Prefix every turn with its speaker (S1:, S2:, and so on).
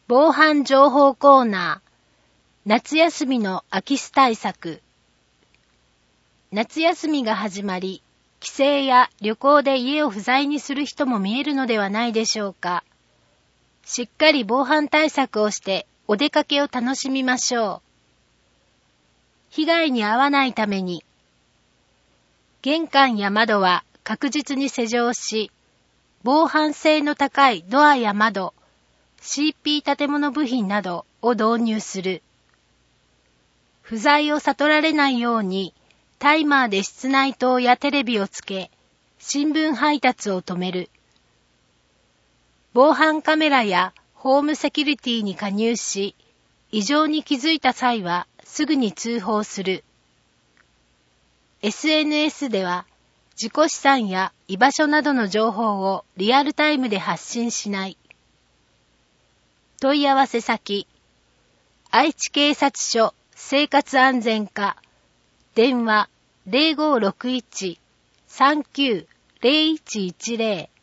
S1: 防犯情報コーナー、夏休みの空き巣対策。夏休みが始まり、帰省や旅行で家を不在にする人も見えるのではないでしょうか。しっかり防犯対策をしてお出かけを楽しみましょう。被害に遭わないために、玄関や窓は確実に施錠し、防犯性の高いドアや窓、CP 建物部品などを導入する。不在を悟られないように、タイマーで室内灯やテレビをつけ、新聞配達を止める。防犯カメラやホームセキュリティに加入し、異常に気づいた際はすぐに通報する。SNS では、自己資産や居場所などの情報をリアルタイムで発信しない。問い合わせ先、愛知警察署生活安全課、電話 0561-39-0110